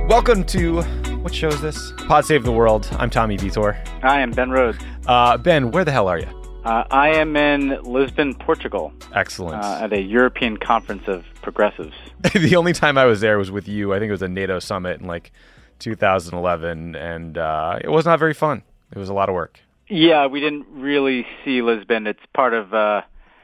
Welcome to, what show is this? Pod Save the World. I'm Tommy Vitor. I am Ben Rhodes. Ben, where the hell are you? I am in Lisbon, Portugal. Excellent. At a European Conference of Progressives. The only time I was there was with you. I think it was a NATO summit in like 2011, and it was not very fun. It was a lot of work. Yeah, we didn't really see Lisbon. It's part of the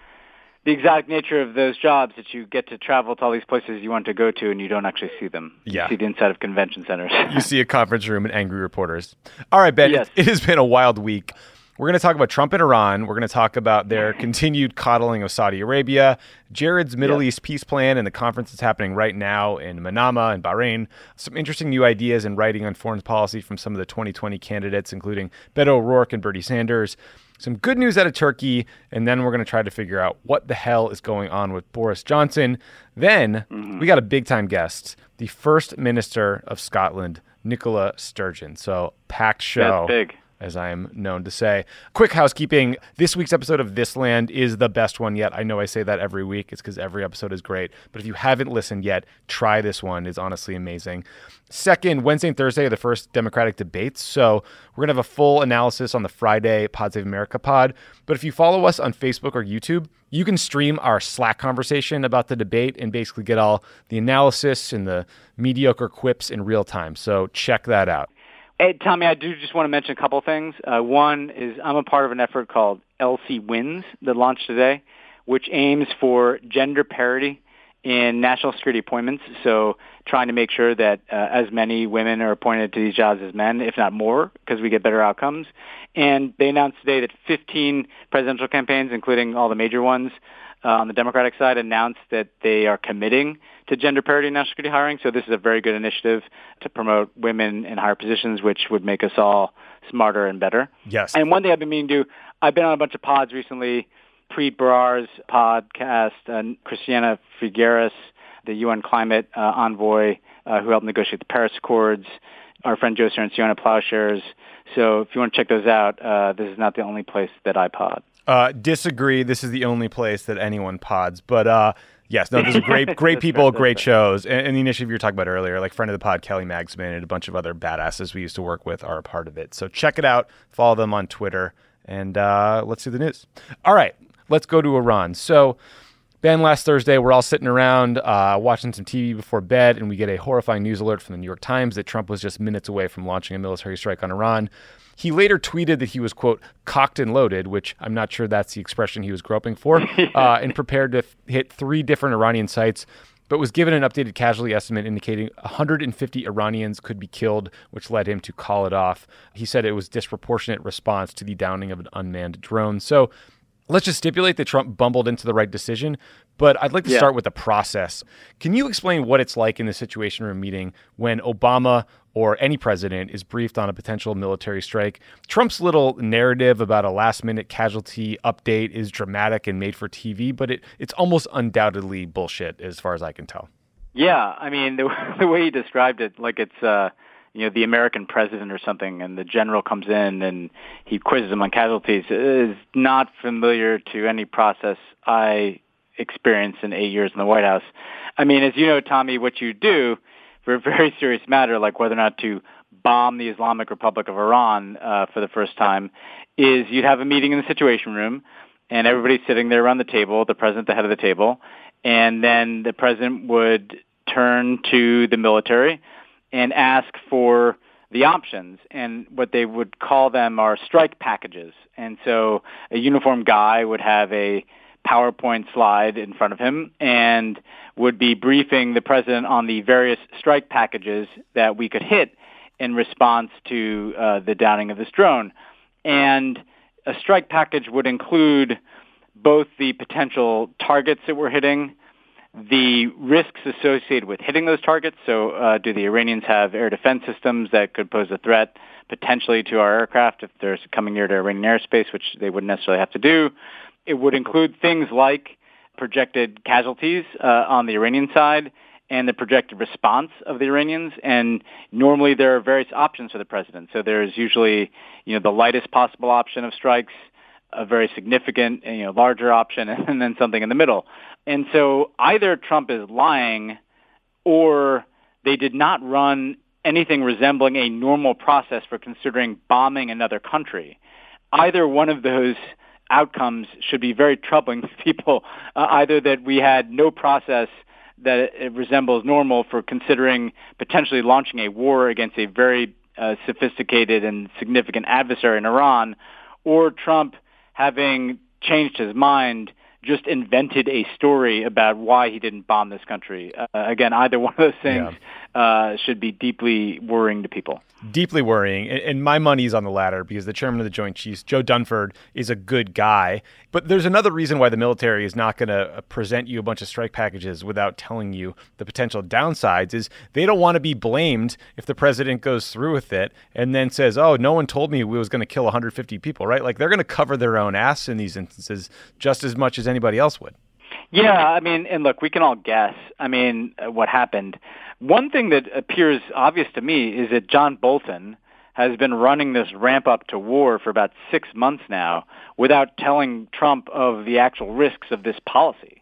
exotic nature of those jobs that you get to travel to all these places you want to go to and you don't actually see them. Yeah. You see the inside of convention centers. You see a conference room and angry reporters. All right, Ben, Yes. it has been a wild week. We're going to talk about Trump and Iran. We're going to talk about their continued coddling of Saudi Arabia, Jared's Middle East peace plan, and the conference that's happening right now in Manama and Bahrain. Some interesting new ideas in writing on foreign policy from some of the 2020 candidates, including Beto O'Rourke and Bernie Sanders. Some good news out of Turkey, and then we're going to try to figure out what the hell is going on with Boris Johnson. Then we got a big-time guest, the First Minister of Scotland, Nicola Sturgeon. So packed show. That's big. As I am known to say. Quick housekeeping. This week's episode of This Land is the best one yet. I know I say that every week. It's because every episode is great. But if you haven't listened yet, try this one. It's honestly amazing. Second, Wednesday and Thursday are the first Democratic debates. So we're going to have a full analysis on the Friday Pod Save America pod. But if you follow us on Facebook or YouTube, you can stream our Slack conversation about the debate and basically get all the analysis and the mediocre quips in real time. So check that out. Hey, Tommy, I do just want to mention a couple things. One is I'm a part of an effort called Elsie Wins that launched today, which aims for gender parity in national security appointments. So trying to make sure that as many women are appointed to these jobs as men, if not more, because we get better outcomes. And they announced today that 15 presidential campaigns, including all the major ones on the Democratic side, announced that they are committing to gender parity in national security hiring. So this is a very good initiative to promote women in higher positions, which would make us all smarter and better. Yes. And one thing I've been meaning to do, I've been on a bunch of pods recently, Preet Bharara's podcast, Christiana Figueres, the UN climate envoy who helped negotiate the Paris Accords, our friend Joe Cirancione Plowshares. So if you want to check those out, this is not the only place that I pod. Disagree. This is the only place that anyone pods. But yes, no, those are great people, great shows. And the initiative you were talking about earlier, like friend of the pod, Kelly Magsman, and a bunch of other badasses we used to work with are a part of it. So check it out. Follow them on Twitter. And let's do the news. All right, let's go to Iran. So, Ben, last Thursday, we're all sitting around watching some TV before bed, and we get a horrifying news alert from the New York Times that Trump was just minutes away from launching a military strike on Iran. He later tweeted that he was, quote, cocked and loaded, which I'm not sure that's the expression he was groping for, and prepared to hit 3 different Iranian sites, but was given an updated casualty estimate indicating 150 Iranians could be killed, which led him to call it off. He said it was disproportionate response to the downing of an unmanned drone. So let's just stipulate that Trump bumbled into the right decision, but I'd like to start with the process. Can you explain what it's like in the Situation Room meeting when Obama or any president is briefed on a potential military strike? Trump's little narrative about a last-minute casualty update is dramatic and made for TV, but it's almost undoubtedly bullshit as far as I can tell. Yeah, I mean, the way he described it, like it's the American president or something, and the general comes in and he quizzes him on casualties, is not familiar to any process I experienced in 8 years in the White House. I mean, as you know, Tommy, what you do for a very serious matter, like whether or not to bomb the Islamic Republic of Iran for the first time, is you'd have a meeting in the Situation Room, and everybody's sitting there around the table, the president, the head of the table, and then the president would turn to the military and ask for the options, and what they would call them are strike packages. And so a uniformed guy would have a PowerPoint slide in front of him and would be briefing the president on the various strike packages that we could hit in response to the downing of this drone. And a strike package would include both the potential targets that we're hitting, the risks associated with hitting those targets. So do the Iranians have air defense systems that could pose a threat potentially to our aircraft if they're coming near to Iranian airspace, which they wouldn't necessarily have to do. It would include things like projected casualties on the Iranian side and the projected response of the Iranians. And normally there are various options for the president. So there's usually, the lightest possible option of strikes, a very significant, larger option, and then something in the middle. And so either Trump is lying or they did not run anything resembling a normal process for considering bombing another country. Either one of those outcomes should be very troubling to people, either that we had no process that it resembles normal for considering potentially launching a war against a very sophisticated and significant adversary in Iran, or Trump having changed his mind, just invented a story about why he didn't bomb this country. Again, either one of those things should be deeply worrying to people. Deeply worrying. And my money's on the latter because the chairman of the Joint Chiefs, Joe Dunford, is a good guy. But there's another reason why the military is not going to present you a bunch of strike packages without telling you the potential downsides is they don't want to be blamed if the president goes through with it and then says, oh, no one told me we was going to kill 150 people, right? Like they're going to cover their own ass in these instances just as much as anybody else would. Yeah, I mean, and look, we can all guess, what happened. One thing that appears obvious to me is that John Bolton has been running this ramp up to war for about 6 months now without telling Trump of the actual risks of this policy.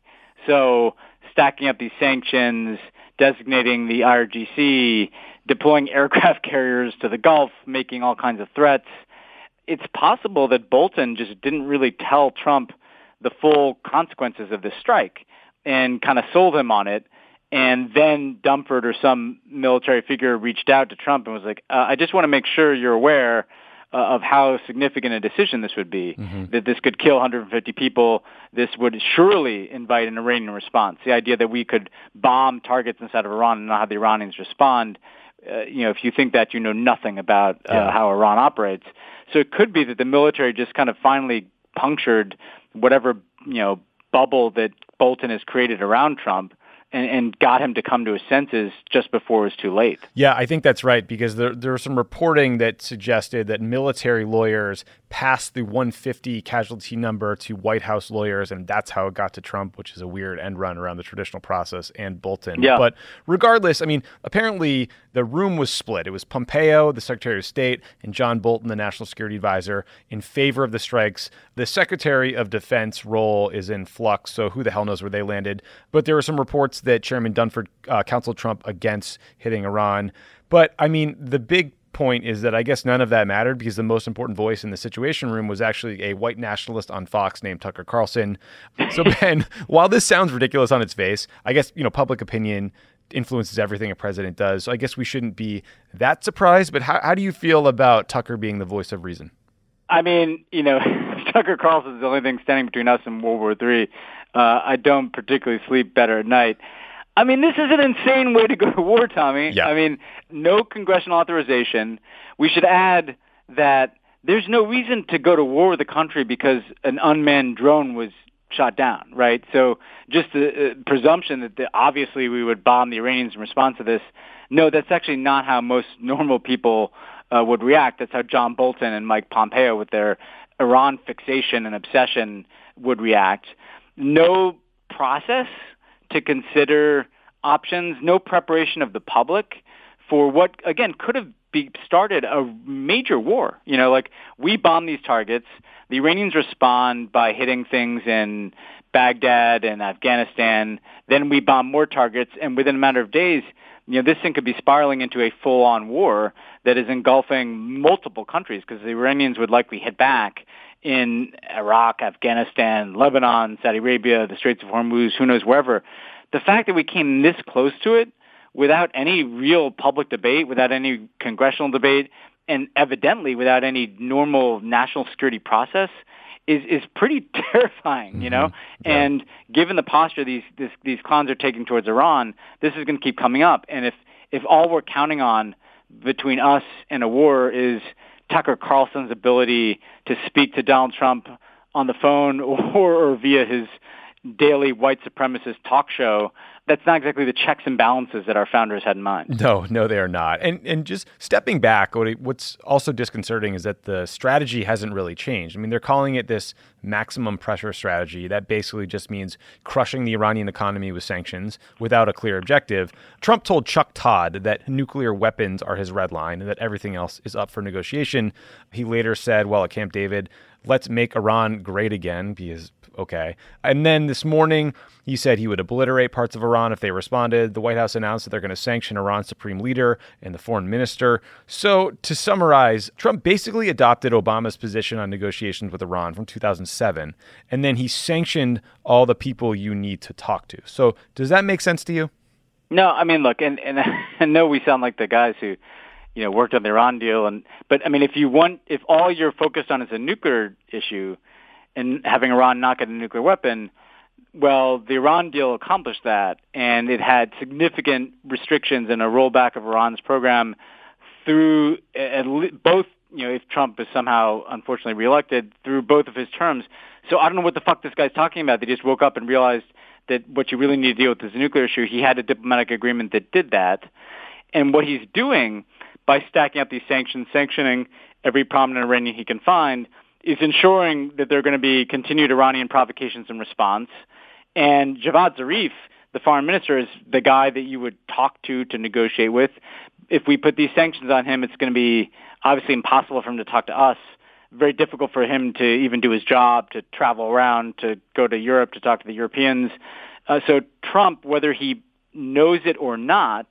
So stacking up these sanctions, designating the IRGC, deploying aircraft carriers to the Gulf, making all kinds of threats. It's possible that Bolton just didn't really tell Trump the full consequences of this strike and kind of sold him on it. And then Dunford or some military figure reached out to Trump and was like, I just want to make sure you're aware of how significant a decision this would be, that this could kill 150 people. This would surely invite an Iranian response. The idea that we could bomb targets inside of Iran and not have the Iranians respond, if you think that, you know nothing about how Iran operates. So it could be that the military just kind of finally punctured whatever, bubble that Bolton has created around Trump and got him to come to his senses just before it was too late. Yeah, I think that's right, because there was some reporting that suggested that military lawyers passed the 150 casualty number to White House lawyers, and that's how it got to Trump, which is a weird end run around the traditional process, and Bolton. Yeah. But regardless, apparently the room was split. It was Pompeo, the Secretary of State, and John Bolton, the National Security Advisor, in favor of the strikes. The Secretary of Defense role is in flux, so who the hell knows where they landed. But there were some reports that Chairman Dunford counseled Trump against hitting Iran. But, the big point is that I guess none of that mattered because the most important voice in the Situation Room was actually a white nationalist on Fox named Tucker Carlson. So, Ben, while this sounds ridiculous on its face, I guess, public opinion influences everything a president does. So I guess we shouldn't be that surprised. But how do you feel about Tucker being the voice of reason? Tucker Carlson is the only thing standing between us and World War III. I don't particularly sleep better at night. This is an insane way to go to war, Tommy. Yeah. No congressional authorization. We should add that there's no reason to go to war with the country because an unmanned drone was shot down, right? So just the presumption that obviously we would bomb the Iranians in response to this, no, that's actually not how most normal people would react. That's how John Bolton and Mike Pompeo, with their Iran fixation and obsession, would react. No process to consider options, no preparation of the public for what, again, could have started a major war. We bomb these targets. The Iranians respond by hitting things in Baghdad and Afghanistan. Then we bomb more targets, and within a matter of days, this thing could be spiraling into a full-on war that is engulfing multiple countries because the Iranians would likely hit back in Iraq, Afghanistan, Lebanon, Saudi Arabia, the Straits of Hormuz, who knows, wherever. The fact that we came this close to it without any real public debate, without any congressional debate, and evidently without any normal national security process is pretty terrifying, Yeah. And given the posture these clowns are taking towards Iran, this is going to keep coming up. And if all we're counting on between us and a war is Tucker Carlson's ability to speak to Donald Trump on the phone or via his daily white supremacist talk show, that's not exactly the checks and balances that our founders had in mind. No, they are not. And just stepping back, what's also disconcerting is that the strategy hasn't really changed. They're calling it this maximum pressure strategy. That basically just means crushing the Iranian economy with sanctions without a clear objective. Trump told Chuck Todd that nuclear weapons are his red line and that everything else is up for negotiation. He later said, at Camp David, let's make Iran great again, because okay. And then this morning, he said he would obliterate parts of Iran. Iran if they responded. The White House announced that they're going to sanction Iran's supreme leader and the foreign minister. So to summarize, Trump basically adopted Obama's position on negotiations with Iran from 2007, and then he sanctioned all the people you need to talk to. So does that make sense to you? No, I mean, look, and I know we sound like the guys who, worked on the Iran deal, but I mean, if all you're focused on is a nuclear issue and having Iran not get a nuclear weapon, well, the Iran deal accomplished that, and it had significant restrictions and a rollback of Iran's program through both, if Trump is somehow unfortunately reelected, through both of his terms. So I don't know what the fuck this guy's talking about. They just woke up and realized that what you really need to deal with is a nuclear issue. He had a diplomatic agreement that did that. And what he's doing by stacking up these sanctions, sanctioning every prominent Iranian he can find, is ensuring that there are going to be continued Iranian provocations in response. And Javad Zarif, the foreign minister, is the guy that you would talk to negotiate with. If we put these sanctions on him, it's going to be obviously impossible for him to talk to us. Very difficult for him to even do his job, to travel around, to go to Europe, to talk to the Europeans. So Trump, whether he knows it or not,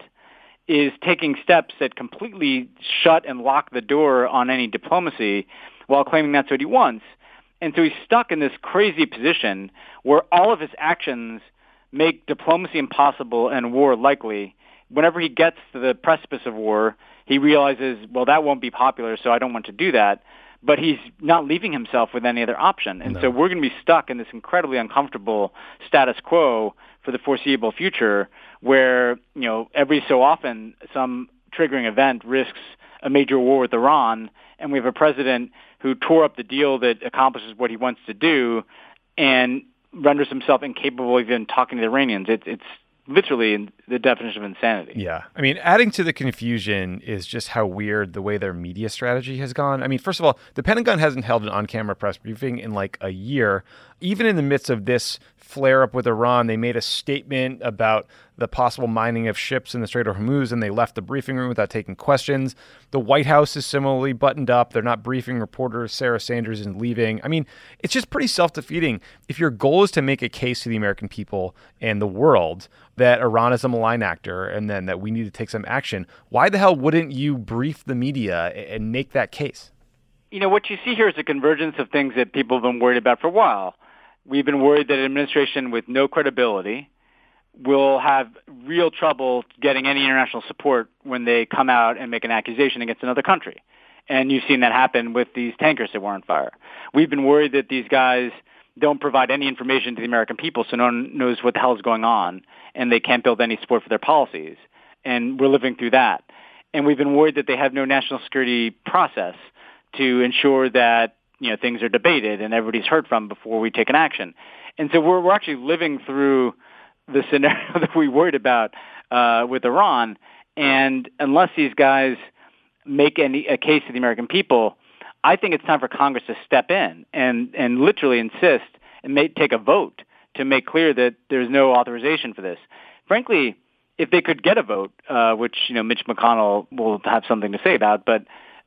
is taking steps that completely shut and lock the door on any diplomacy while claiming that's what he wants. And so he's stuck in this crazy position where all of his actions make diplomacy impossible and war likely. Whenever he gets to the precipice of war, he realizes, well, that won't be popular, so I don't want to do that. But he's not leaving himself with any other option. And so we're going to be stuck in this incredibly uncomfortable status quo for the foreseeable future where, every so often some triggering event risks a major war with Iran, and we have a president who tore up the deal that accomplishes what he wants to do and renders himself incapable of even talking to the Iranians. It's literally the definition of insanity. Yeah. I mean, adding to the confusion is just how weird the way their media strategy has gone. I mean, first of all, the Pentagon hasn't held an on-camera press briefing in like a year. Even in the midst of this flare-up with Iran, they made a statement about the possible mining of ships in the Strait of Hormuz, and they left the briefing room without taking questions. The White House is similarly buttoned up. They're not briefing reporters. Sarah Sanders is leaving. I mean, it's just pretty self-defeating. If your goal is to make a case to the American people and the world that Iran is a malign actor and then that we need to take some action, why the hell wouldn't you brief the media and make that case? What you see here is a convergence of things that people have been worried about for a while. We've been worried that an administration with no credibility will have real trouble getting any international support when they come out and make an accusation against another country. And you've seen that happen with these tankers that were on fire. We've been worried that these guys don't provide any information to the American people, so no one knows what the hell is going on, and they can't build any support for their policies. And we're living through that. And we've been worried that they have no national security process to ensure that things are debated and everybody's heard from before we take an action. And so we're actually living through the scenario that we worried about with Iran. And unless these guys make a case to the American people, I think it's time for Congress to step in and literally insist and take a vote to make clear that there's no authorization for this. Frankly, if they could get a vote, which Mitch McConnell will have something to say about, but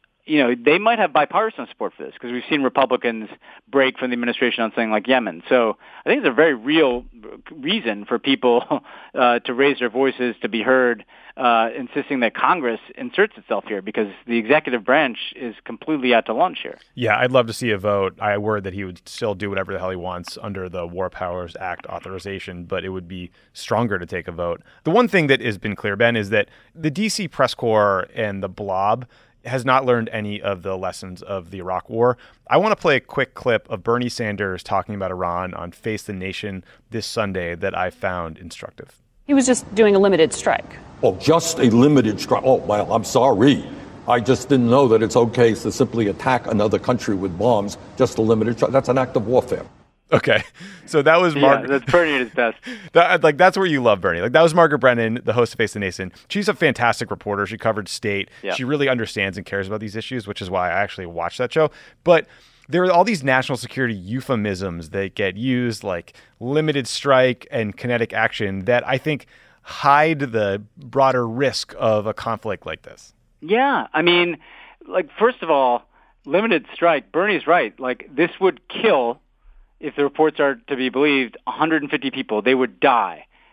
they might have bipartisan support for this because we've seen Republicans break from the administration on something like Yemen. So I think it's a very real reason for people to raise their voices, to be heard, insisting that Congress inserts itself here because the executive branch is completely out to lunch here. Yeah, I'd love to see a vote. I worry that he would still do whatever the hell he wants under the War Powers Act authorization, but it would be stronger to take a vote. The one thing that has been clear, Ben, is that the D.C. press corps and the blob has not learned any of the lessons of the Iraq War. I want to play a quick clip of Bernie Sanders talking about Iran on Face the Nation this Sunday that I found instructive. He was just doing a limited strike. Oh, just a limited strike. Oh, well, I'm sorry. I just didn't know that it's okay to simply attack another country with bombs, just a limited strike. That's an act of warfare. Okay, so that was Margaret. Yeah, that's Bernie at his best. That's where you love Bernie. That was Margaret Brennan, the host of Face the Nation. She's a fantastic reporter. She covered state. Yeah. She really understands and cares about these issues, which is why I actually watched that show. But there are all these national security euphemisms that get used, like limited strike and kinetic action, that I think hide the broader risk of a conflict like this. Yeah, I mean, first of all, limited strike. Bernie's right. This would kill. If the reports are to be believed, 150 people, they would die.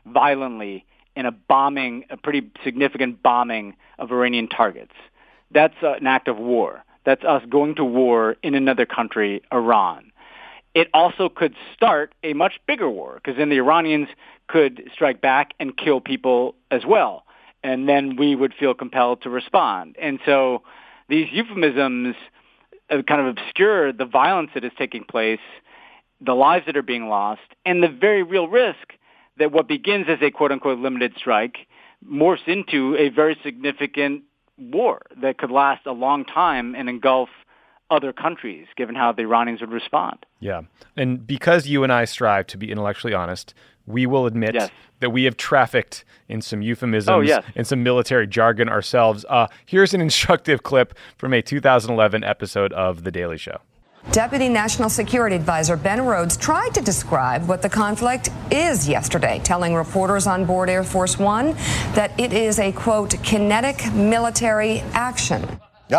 violently in a pretty significant bombing of Iranian targets. That's an act of war. That's us going to war in another country, Iran. It also could start a much bigger war, because then the Iranians could strike back and kill people as well. And then we would feel compelled to respond. And so these euphemisms kind of obscure the violence that is taking place, the lives that are being lost, and the very real risk that what begins as a quote-unquote limited strike morphs into a very significant war that could last a long time and engulf other countries, given how the Iranians would respond. Yeah. And because you and I strive to be intellectually honest, we will admit that we have trafficked in some euphemisms and some military jargon ourselves. Here's an instructive clip from a 2011 episode of The Daily Show. Deputy National Security Advisor Ben Rhodes tried to describe what the conflict is yesterday, telling reporters on board Air Force One that it is a, quote, kinetic military action.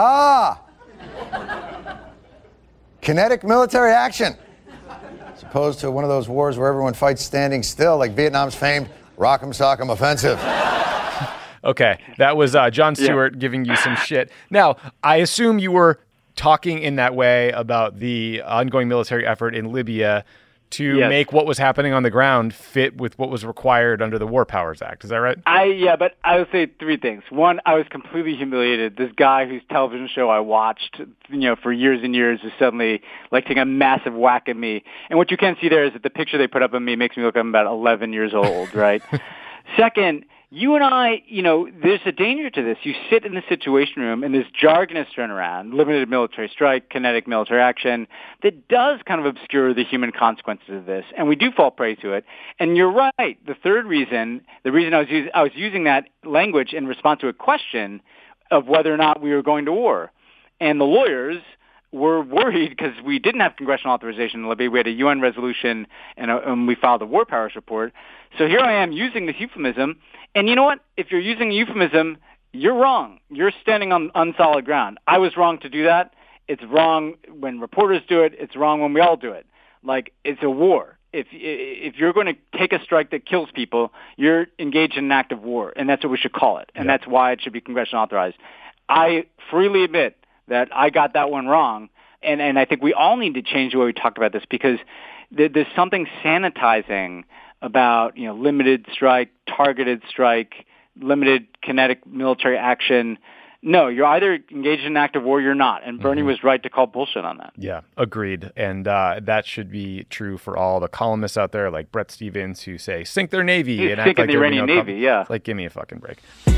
Kinetic military action. As opposed to one of those wars where everyone fights standing still, like Vietnam's famed Rock'em Sock'em Offensive. Okay, that was Jon Stewart giving you some shit. Now, I assume you were talking in that way about the ongoing military effort in Libya to make what was happening on the ground fit with what was required under the War Powers Act. Is that right? But I would say three things. One, I was completely humiliated. This guy whose television show I watched, for years and years is suddenly like taking a massive whack at me. And what you can't see there is that the picture they put up of me makes me look like I'm about 11 years old, right? Second, you and I, there's a danger to this. You sit in the Situation Room and this jargon is thrown around, limited military strike, kinetic military action, that does kind of obscure the human consequences of this. And we do fall prey to it. And you're right. The third reason, I was using that language in response to a question of whether or not we were going to war. And the lawyers were worried because we didn't have congressional authorization in Libya. We had a UN resolution and we filed a War Powers report. So here I am using this euphemism. And you know what? If you're using a euphemism, you're wrong. You're standing on unsolid ground. I was wrong to do that. It's wrong when reporters do it. It's wrong when we all do it. Like, it's a war. If you're going to take a strike that kills people, you're engaged in an act of war, and that's what we should call it. And that's why it should be congressionally authorized. I freely admit that I got that one wrong, and I think we all need to change the way we talk about this, because there's something sanitizing about limited strike, targeted strike, limited kinetic military action. No, you're either engaged in an act of war or you're not. And Bernie was right to call bullshit on that. Yeah, agreed. And that should be true for all the columnists out there like Bret Stephens who say, sink their Navy. And sink in the Iranian Navy, yeah. It's like, give me a fucking break.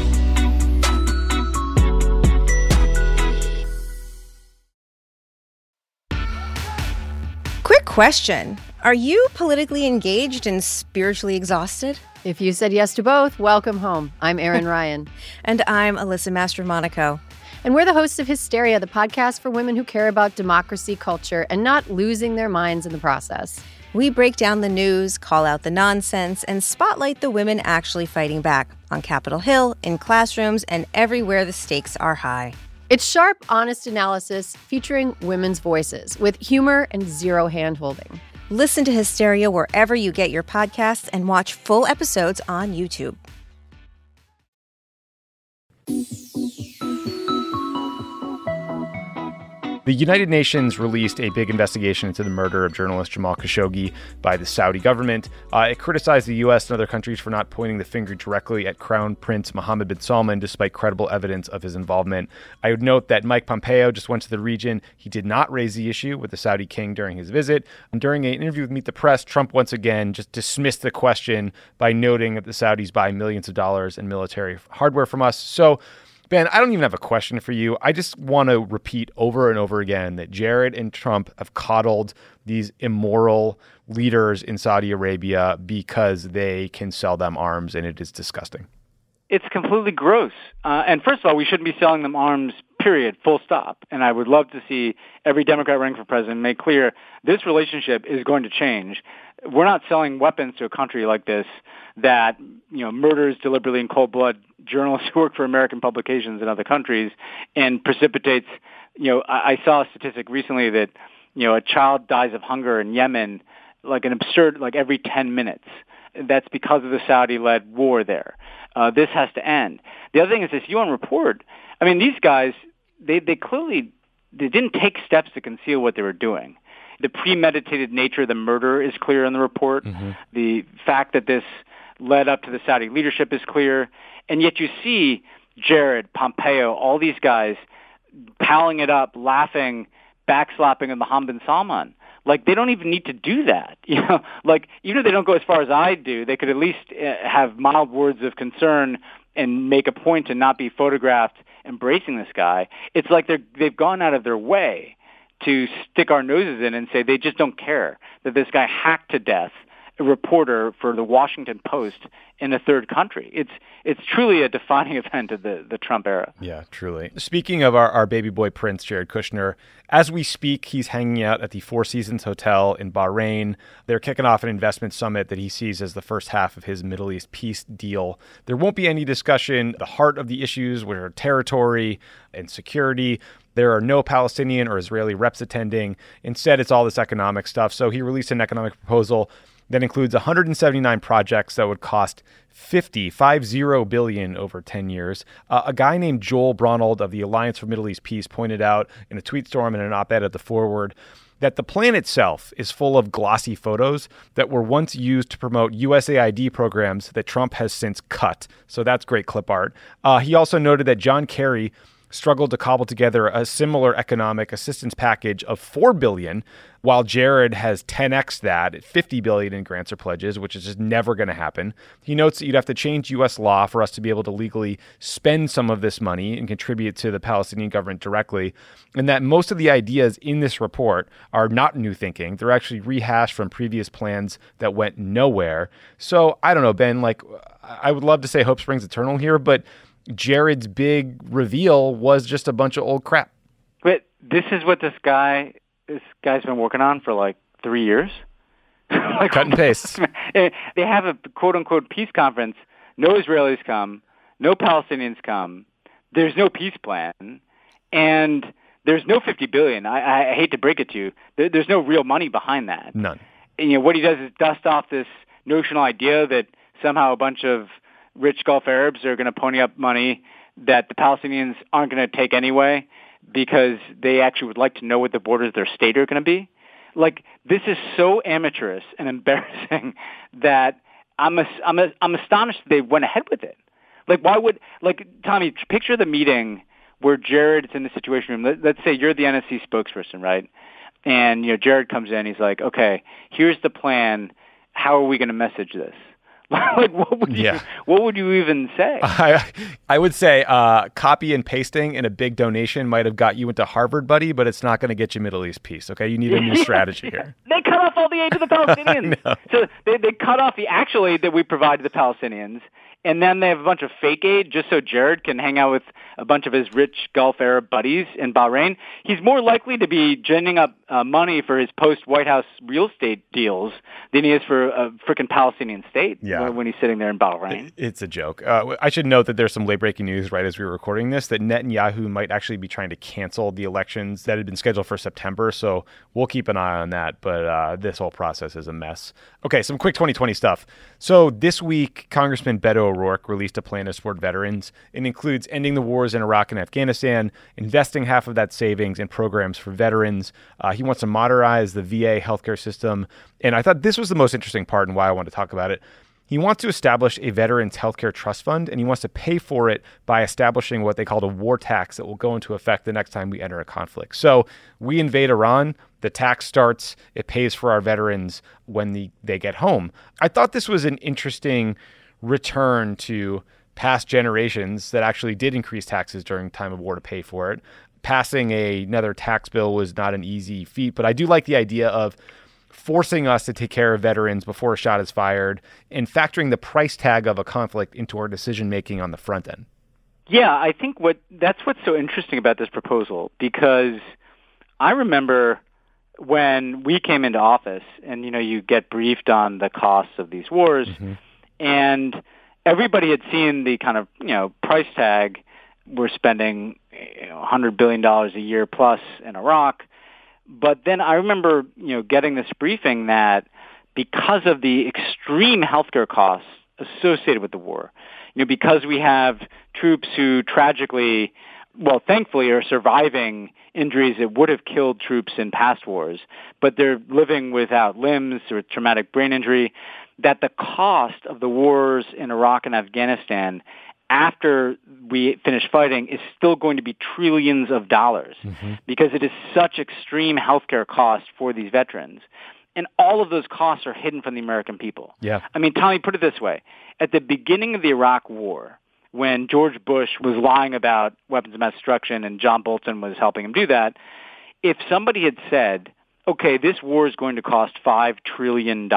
Quick question. Are you politically engaged and spiritually exhausted? If you said yes to both, welcome home. I'm Erin Ryan. And I'm Alyssa Mastromonaco. And we're the hosts of Hysteria, the podcast for women who care about democracy, culture, and not losing their minds in the process. We break down the news, call out the nonsense, and spotlight the women actually fighting back on Capitol Hill, in classrooms, and everywhere the stakes are high. It's sharp, honest analysis featuring women's voices with humor and zero hand-holding. Listen to Hysteria wherever you get your podcasts and watch full episodes on YouTube. The United Nations released a big investigation into the murder of journalist Jamal Khashoggi by the Saudi government. It criticized the U.S. and other countries for not pointing the finger directly at Crown Prince Mohammed bin Salman, despite credible evidence of his involvement. I would note that Mike Pompeo just went to the region. He did not raise the issue with the Saudi king during his visit. And during an interview with Meet the Press, Trump once again just dismissed the question by noting that the Saudis buy millions of dollars in military hardware from us. So, Ben, I don't even have a question for you. I just want to repeat over and over again that Jared and Trump have coddled these immoral leaders in Saudi Arabia because they can sell them arms, and it is disgusting. It's completely gross. And first of all, we shouldn't be selling them arms, period, full stop. And I would love to see every Democrat running for president make clear this relationship is going to change. We're not selling weapons to a country like this that, murders deliberately in cold blood journalists who work for American publications in other countries and precipitates, I saw a statistic recently that, a child dies of hunger in Yemen, like an absurd, like every 10 minutes. that's because of the Saudi-led war there. This has to end. The other thing is this UN report. I mean, these guys, they clearly didn't take steps to conceal what they were doing. The premeditated nature of the murder is clear in the report. Mm-hmm. The fact that this led up to the Saudi leadership is clear. And yet you see Jared, Pompeo, all these guys palling it up, laughing, backslapping on Mohammed bin Salman. Like, they don't even need to do that. You know, like, even if they don't go as far as I do, they could at least have mild words of concern and make a point to not be photographed embracing this guy. It's like they've gone out of their way to stick our noses in and say they just don't care that this guy hacked to death a reporter for the Washington Post in a third country. It's truly a defining event of the Trump era. Yeah, truly. Speaking of our baby boy prince, Jared Kushner, as we speak, he's hanging out at the Four Seasons Hotel in Bahrain. They're kicking off an investment summit that he sees as the first half of his Middle East peace deal. There won't be any discussion. The heart of the issues were territory and security. There are no Palestinian or Israeli reps attending. Instead, it's all this economic stuff. So he released an economic proposal that includes 179 projects that would cost $50 billion over 10 years. A guy named Joel Bronold of the Alliance for Middle East Peace pointed out in a tweet storm and an op-ed at the Forward that the plan itself is full of glossy photos that were once used to promote USAID programs that Trump has since cut. So that's great clip art. He also noted that John Kerry struggled to cobble together a similar economic assistance package of $4 billion, while Jared has 10x that at $50 billion in grants or pledges, which is just never going to happen. He notes that you'd have to change U.S. law for us to be able to legally spend some of this money and contribute to the Palestinian government directly, and that most of the ideas in this report are not new thinking. They're actually rehashed from previous plans that went nowhere. So I don't know, Ben, like, I would love to say hope springs eternal here, but Jared's big reveal was just a bunch of old crap. But this is what this guy's been working on for like 3 years. Like, cut and paste. They have a quote-unquote peace conference. No Israelis come. No Palestinians come. There's no peace plan. And there's no $50 billion. I hate to break it to you. There's no real money behind that. None. And, you know, what he does is dust off this notional idea that somehow a bunch of rich Gulf Arabs are going to pony up money that the Palestinians aren't going to take anyway because they actually would like to know what the borders of their state are going to be. Like, this is so amateurish and embarrassing that I'm astonished they went ahead with it. Like, why would, like, Tommy, picture the meeting where Jared's in the Situation Room. Let's say you're the NSC spokesperson, right? And, you know, Jared comes in, he's like, okay, here's the plan. How are we going to message this? Like, what would you even say? I would say copy and pasting and a big donation might have got you into Harvard, buddy, but it's not going to get you Middle East peace. Okay, you need a new strategy here. They cut off all the aid to the Palestinians. So they cut off the actual aid that we provide to the Palestinians, and then they have a bunch of fake aid just so Jared can hang out with a bunch of his rich Gulf Arab buddies in Bahrain. He's more likely to be ginning up money for his post-White House real estate deals than he is for a frickin' Palestinian state when he's sitting there in Bahrain. It's a joke. I should note that there's some late-breaking news right as we were recording this, that Netanyahu might actually be trying to cancel the elections that had been scheduled for September, so we'll keep an eye on that, but this whole process is a mess. Okay, some quick 2020 stuff. So this week, Congressman Beto O'Rourke released a plan to support veterans. It includes ending the wars in Iraq and Afghanistan, investing half of that savings in programs for veterans. He wants to modernize the VA healthcare system. And I thought this was the most interesting part and why I want to talk about it. He wants to establish a veterans healthcare trust fund, and he wants to pay for it by establishing what they call a war tax that will go into effect the next time we enter a conflict. So we invade Iran, the tax starts, it pays for our veterans when they get home. I thought this was an interesting return to past generations that actually did increase taxes during time of war to pay for it. Passing another tax bill was not an easy feat, but I do like the idea of forcing us to take care of veterans before a shot is fired and factoring the price tag of a conflict into our decision-making on the front end. Yeah, I think that's what's so interesting about this proposal, because I remember when we came into office and, you know, you get briefed on the costs of these wars, and everybody had seen the kind of, you know, price tag. We're spending $100 billion a year plus in Iraq. But then I remember, you know, getting this briefing that because of the extreme healthcare costs associated with the war. Because we have troops who tragically, well, thankfully are surviving injuries that would have killed troops in past wars, but they're living without limbs or traumatic brain injury, that the cost of the wars in Iraq and Afghanistan after we finish fighting is still going to be trillions of dollars because it is such extreme healthcare costs for these veterans. And all of those costs are hidden from the American people. Yeah. I mean, Tommy, put it this way. At the beginning of the Iraq War, when George Bush was lying about weapons of mass destruction and John Bolton was helping him do that, if somebody had said, okay, this war is going to cost $5 trillion,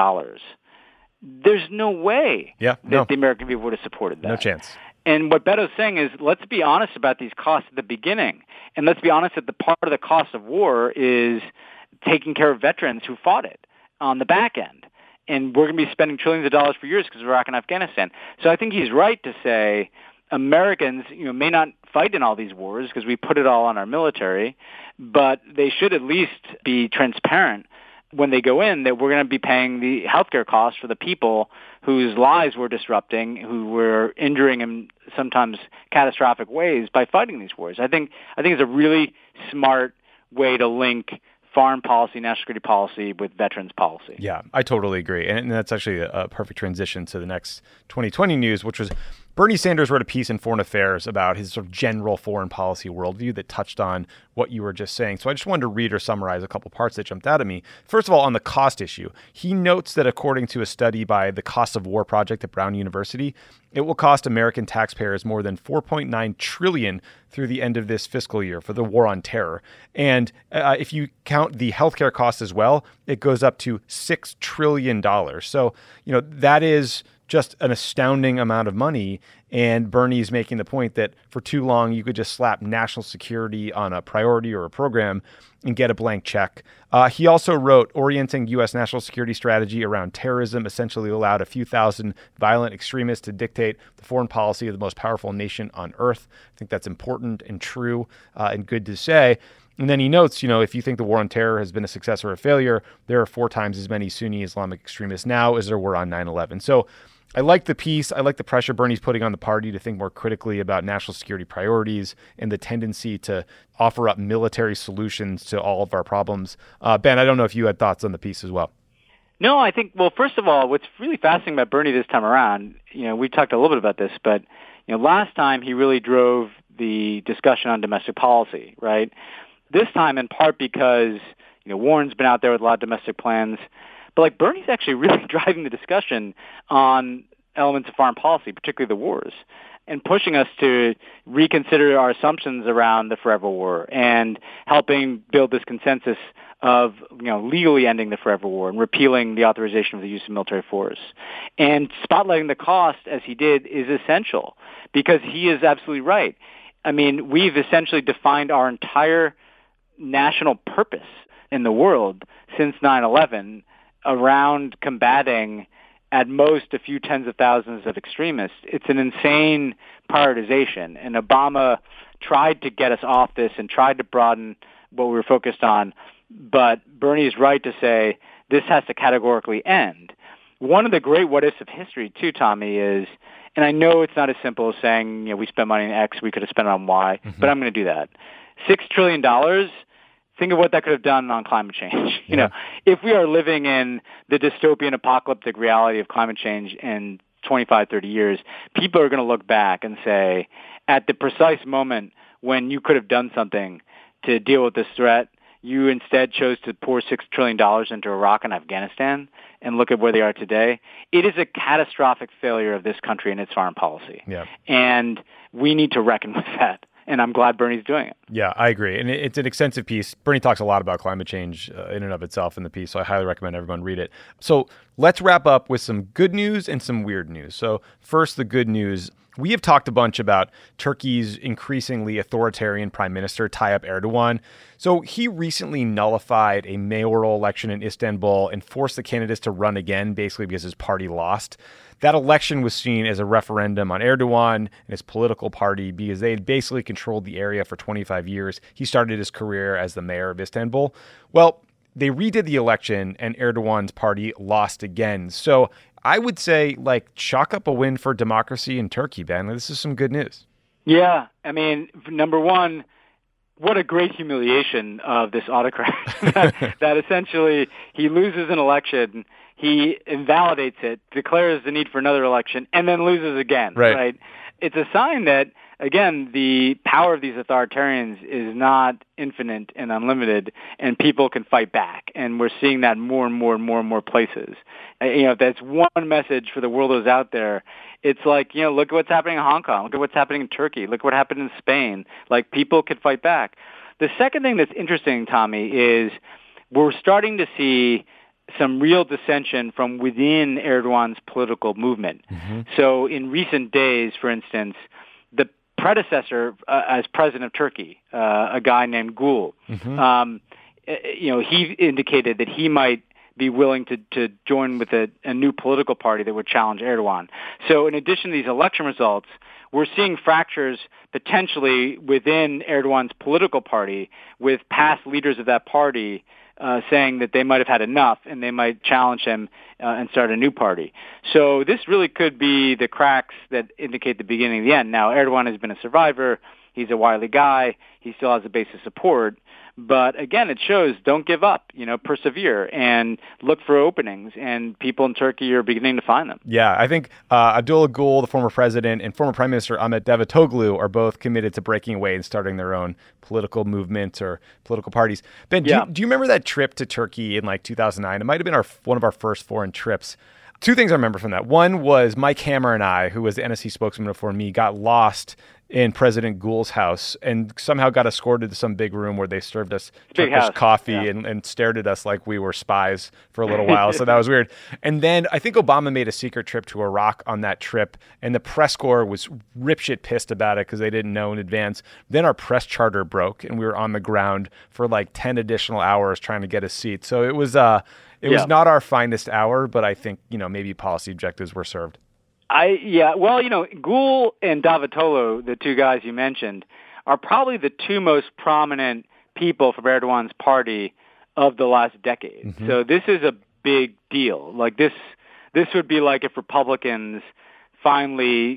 there's no way that the American people would have supported that. No chance. And what Beto's saying is, let's be honest about these costs at the beginning. And let's be honest that the part of the cost of war is taking care of veterans who fought it on the back end. And we're going to be spending trillions of dollars for years because of Iraq and Afghanistan. So I think he's right to say Americans, may not fight in all these wars because we put it all on our military, but they should at least be transparent when they go in that we're going to be paying the healthcare costs for the people whose lives we're disrupting, who we're injuring in sometimes catastrophic ways by fighting these wars. I think it's a really smart way to link foreign policy, national security policy with veterans policy. Yeah, I totally agree. And that's actually a perfect transition to the next 2020 news, which was Bernie Sanders wrote a piece in Foreign Affairs about his sort of general foreign policy worldview that touched on what you were just saying. So I just wanted to read or summarize a couple parts that jumped out at me. First of all, on the cost issue, he notes that according to a study by the Cost of War Project at Brown University, it will cost American taxpayers more than $4.9 trillion through the end of this fiscal year for the war on terror. And if you count the healthcare costs as well, it goes up to $6 trillion. So, that is just an astounding amount of money. And Bernie's making the point that for too long, you could just slap national security on a priority or a program and get a blank check. He also wrote, orienting U.S. national security strategy around terrorism essentially allowed a few thousand violent extremists to dictate the foreign policy of the most powerful nation on earth. I think that's important and true and good to say. And then he notes, if you think the war on terror has been a success or a failure, there are 4 times as many Sunni Islamic extremists now as there were on 9/11. So I like the piece. I like the pressure Bernie's putting on the party to think more critically about national security priorities and the tendency to offer up military solutions to all of our problems. Ben, I don't know if you had thoughts on the piece as well. No, I think, well, first of all, what's really fascinating about Bernie this time around, we talked a little bit about this, but, last time he really drove the discussion on domestic policy, right? This time in part because, Warren's been out there with a lot of domestic plans. But Bernie's actually really driving the discussion on elements of foreign policy, particularly the wars, and pushing us to reconsider our assumptions around the forever war and helping build this consensus of, legally ending the forever war and repealing the authorization of the use of military force. And spotlighting the cost, as he did, is essential because he is absolutely right. I mean, we've essentially defined our entire national purpose in the world since 9/11 around combating at most a few tens of thousands of extremists. It's an insane prioritization. And Obama tried to get us off this and tried to broaden what we were focused on. But Bernie is right to say this has to categorically end. One of the great what-ifs of history, too, Tommy, is, and I know it's not as simple as saying, we spent money on X, we could have spent it on Y, but I'm going to do that. $6 trillion, think of what that could have done on climate change. If we are living in the dystopian apocalyptic reality of climate change in 25, 30 years, people are going to look back and say, at the precise moment when you could have done something to deal with this threat, you instead chose to pour $6 trillion into Iraq and Afghanistan, and look at where they are today. It is a catastrophic failure of this country and its foreign policy. Yeah. And we need to reckon with that. And I'm glad Bernie's doing it. Yeah, I agree. And it's an extensive piece. Bernie talks a lot about climate change in and of itself in the piece, so I highly recommend everyone read it. So let's wrap up with some good news and some weird news. So first, the good news. We have talked a bunch about Turkey's increasingly authoritarian prime minister, Tayyip Erdogan. So he recently nullified a mayoral election in Istanbul and forced the candidates to run again, basically because his party lost. That election was seen as a referendum on Erdogan and his political party because they had basically controlled the area for 25 years. He started his career as the mayor of Istanbul. Well, they redid the election and Erdogan's party lost again. So I would say, like, chalk up a win for democracy in Turkey, Ben. This is some good news. Yeah. I mean, number one, what a great humiliation of this autocrat that essentially he loses an election, he invalidates it, declares the need for another election, and then loses again. Right? It's a sign that, again, the power of these authoritarians is not infinite and unlimited, and people can fight back. And we're seeing that more and more and more and more places. If that's one message for the world that's out there, it's like, look at what's happening in Hong Kong. Look at what's happening in Turkey. Look what happened in Spain. Like, people could fight back. The second thing that's interesting, Tommy, is we're starting to see some real dissension from within Erdogan's political movement. Mm-hmm. So in recent days, for instance, the predecessor as president of Turkey, a guy named Gül, mm-hmm. He indicated that he might be willing to join with a new political party that would challenge Erdogan. So in addition to these election results, we're seeing fractures potentially within Erdogan's political party with past leaders of that party saying that they might have had enough and they might challenge him and start a new party. So this really could be the cracks that indicate the beginning of the end. Now, Erdogan has been a survivor. He's a wily guy. He still has a base of support. But again, it shows don't give up, persevere and look for openings. And people in Turkey are beginning to find them. Yeah, I think Abdullah Gül, the former president, and former Prime Minister Ahmet Davutoglu are both committed to breaking away and starting their own political movements or political parties. Ben, do you remember that trip to Turkey in like 2009? It might have been one of our first foreign trips. Two things I remember from that. One was Mike Hammer and I, who was the NSC spokesman before me, got lost in President Gül's house and somehow got escorted to some big room where they served us Turkish coffee and stared at us like we were spies for a little while. So that was weird. And then I think Obama made a secret trip to Iraq on that trip, and the press corps was ripshit pissed about it because they didn't know in advance. Then our press charter broke, and we were on the ground for like 10 additional hours trying to get a seat. So it was was not our finest hour, but I think, maybe policy objectives were served. Gül and Davutoglu, the two guys you mentioned, are probably the two most prominent people from Erdogan's party of the last decade. Mm-hmm. So this is a big deal. Like this would be like if Republicans finally,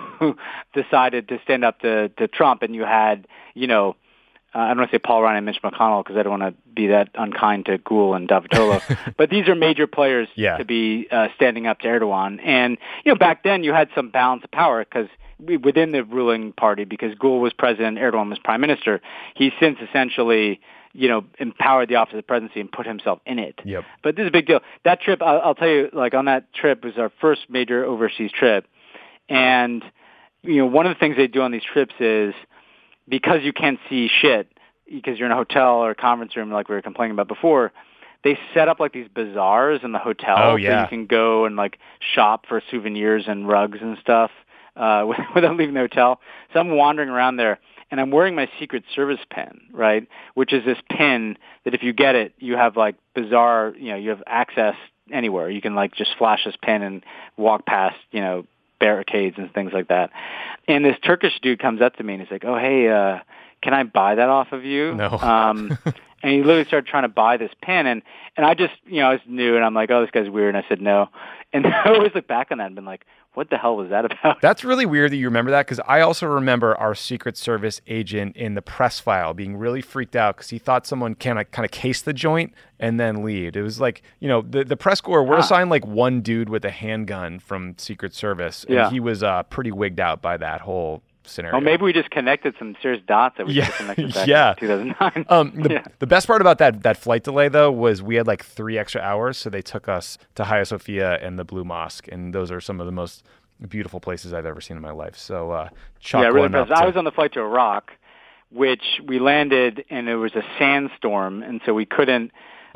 decided to stand up to Trump, and you had, I don't want to say Paul Ryan and Mitch McConnell because I don't want to be that unkind to Gül and Davutoglu. But these are major players to be standing up to Erdogan. And, back then you had some balance of power because within the ruling party, because Gül was president, Erdogan was prime minister, he's since essentially, empowered the office of the presidency and put himself in it. Yep. But this is a big deal. That trip, I'll tell you, like on that trip was our first major overseas trip. And, one of the things they do on these trips is, because you can't see shit, because you're in a hotel or a conference room like we were complaining about before, they set up like these bazaars in the hotel so you can go and like shop for souvenirs and rugs and stuff without leaving the hotel. So I'm wandering around there, and I'm wearing my Secret Service pin, right, which is this pin that if you get it, you have like bizarre, you have access anywhere. You can like just flash this pin and walk past, barricades and things like that. And this Turkish dude comes up to me and he's like, "Oh, hey, can I buy that off of you?" No. And he literally started trying to buy this pen, and I just, I was new, and I'm like, "Oh, this guy's weird," and I said no. And I always look back on that and been like, what the hell was that about? That's really weird that you remember that, because I also remember our Secret Service agent in the press file being really freaked out because he thought someone kind of case the joint and then leave. It was like, the press corps, we're assigned like one dude with a handgun from Secret Service, and he was pretty wigged out by that whole scenario. Well, maybe we just connected some serious dots that we just connected back in 2009. The best part about that flight delay, though, was we had like 3 extra hours, so they took us to Hagia Sophia and the Blue Mosque, and those are some of the most beautiful places I've ever seen in my life. So, really impressive. I was on the flight to Iraq, which we landed, and it was a sandstorm, and so we couldn't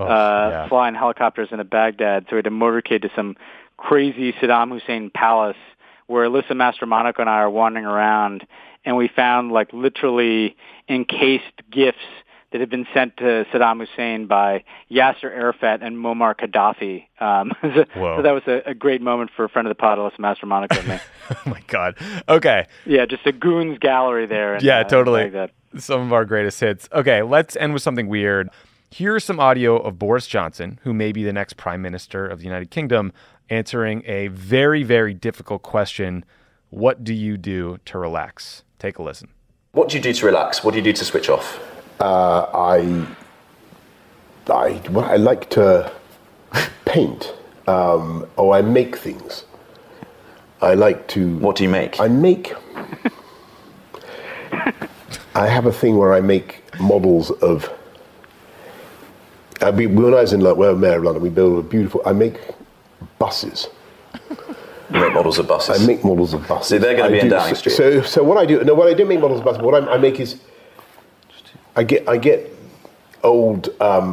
fly in helicopters into Baghdad, so we had to motorcade to some crazy Saddam Hussein palace where Alyssa Mastromonaco and I are wandering around, and we found like literally encased gifts that had been sent to Saddam Hussein by Yasser Arafat and Muammar Gaddafi. So that was a great moment for a friend of the pod, Alyssa Mastromonaco and me. Oh my God. Okay. Yeah, just a goons gallery there. Totally. Some of our greatest hits. Okay, let's end with something weird. Here's some audio of Boris Johnson, who may be the next Prime Minister of the United Kingdom, answering a very, very difficult question. What do you do to relax? Take a listen. What do you do to relax? What do you do to switch off? I like to paint, or I make things. I like to... What do you make? I have a thing where I make models of... when I was in mayor of London, we built I make buses. You make models of buses? I make models of buses. So they're going to be in Downing Street? So what I do... No, what I don't make models of buses. What I make is... I get old,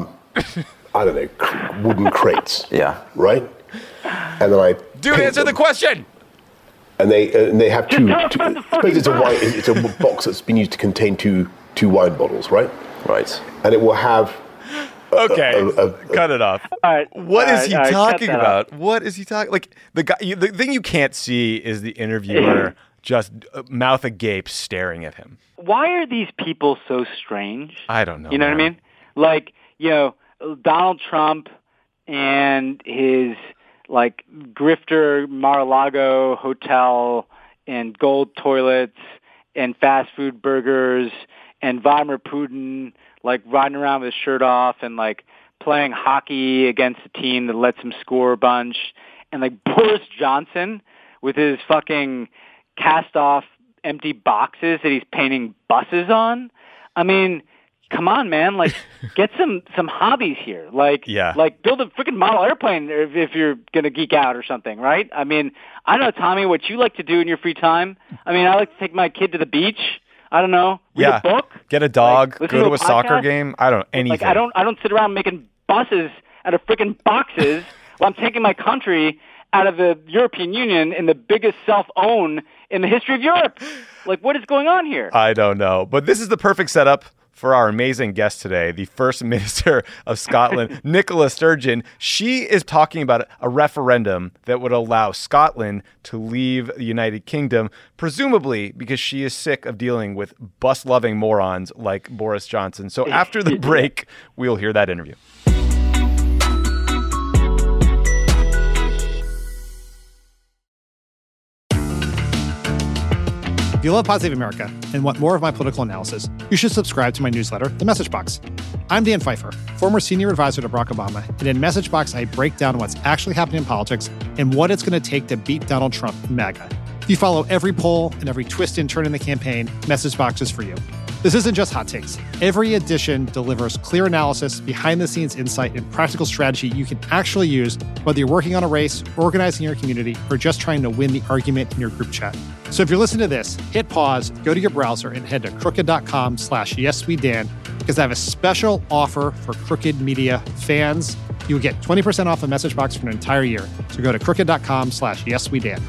wooden crates. Yeah. Right? And then I... Dude, answer the question! And they have two suppose it's a box that's been used to contain two wine bottles, right? Right. And it will have... cut it off. All right, What is he talking about? Off. What is he talking? Like the guy, the thing you can't see is the interviewer just mouth agape staring at him. Why are these people so strange? I don't know. You know what I mean? Like, Donald Trump and his grifter Mar-a-Lago hotel and gold toilets and fast food burgers and Vladimir Putin riding around with his shirt off and playing hockey against a team that lets him score a bunch, and Boris Johnson with his fucking cast off empty boxes that he's painting buses on. I mean, come on, man. Get some hobbies here. Build a freaking model airplane if you're going to geek out or something, right? I mean, I don't know, Tommy, what you like to do in your free time. I mean, I like to take my kid to the beach. I don't know. Read a book. Get a dog. Go to a podcast. soccer game. I don't know, anything. I don't sit around making buses out of freaking boxes while I'm taking my country out of the European Union in the biggest self-own in the history of Europe. What is going on here? I don't know. But this is the perfect setup for our amazing guest today, the First Minister of Scotland, Nicola Sturgeon. She is talking about a referendum that would allow Scotland to leave the United Kingdom, presumably because she is sick of dealing with bus-loving morons like Boris Johnson. So after the break, we'll hear that interview. If you love Pod Save America and want more of my political analysis, you should subscribe to my newsletter, The Message Box. I'm Dan Pfeiffer, former senior advisor to Barack Obama, and in Message Box, I break down what's actually happening in politics and what it's going to take to beat Donald Trump and MAGA. If you follow every poll and every twist and turn in the campaign, Message Box is for you. This isn't just hot takes. Every edition delivers clear analysis, behind-the-scenes insight, and practical strategy you can actually use, whether you're working on a race, organizing your community, or just trying to win the argument in your group chat. So if you're listening to this, hit pause, go to your browser, and head to crooked.com/YesWeDan, because I have a special offer for Crooked Media fans. You will get 20% off a Message Box for an entire year. So go to crooked.com/YesWeDan.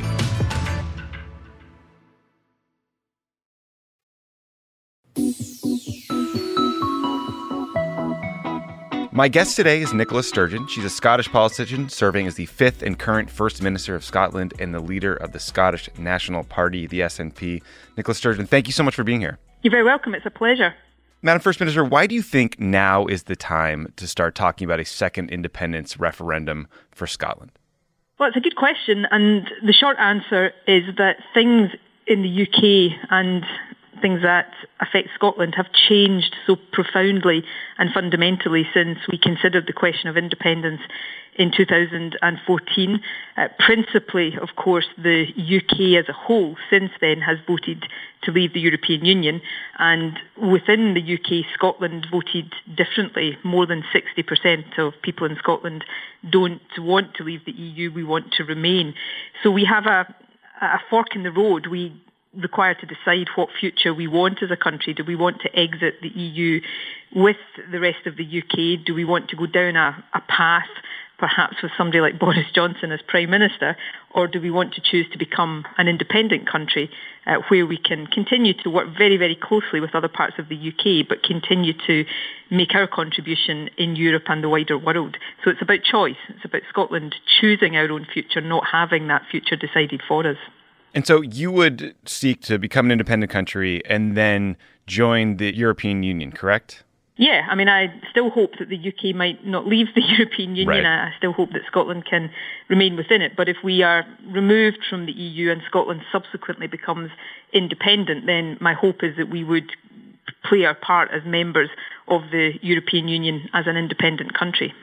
My guest today is Nicola Sturgeon. She's a Scottish politician serving as the fifth and current First Minister of Scotland and the leader of the Scottish National Party, the SNP. Nicola Sturgeon, thank you so much for being here. You're very welcome. It's a pleasure. Madam First Minister, why do you think now is the time to start talking about a second independence referendum for Scotland? Well, it's a good question. And the short answer is that things in the UK and things that affect Scotland have changed so profoundly and fundamentally since we considered the question of independence in 2014. Principally, of course, the UK as a whole since then has voted to leave the European Union, and within the UK, Scotland voted differently. More than 60% of people in Scotland don't want to leave the EU. We want to remain. So we have a fork in the road. We required to decide what future we want as a country. Do we want to exit the EU with the rest of the UK? Do we want to go down a path, perhaps with somebody like Boris Johnson as Prime Minister, or do we want to choose to become an independent country where we can continue to work very, very closely with other parts of the UK, but continue to make our contribution in Europe and the wider world? So it's about choice. It's about Scotland choosing our own future, not having that future decided for us. And so you would seek to become an independent country and then join the European Union, correct? Yeah, I mean, I still hope that the UK might not leave the European Union. Right. I still hope that Scotland can remain within it. But if we are removed from the EU and Scotland subsequently becomes independent, then my hope is that we would play our part as members of the European Union as an independent country.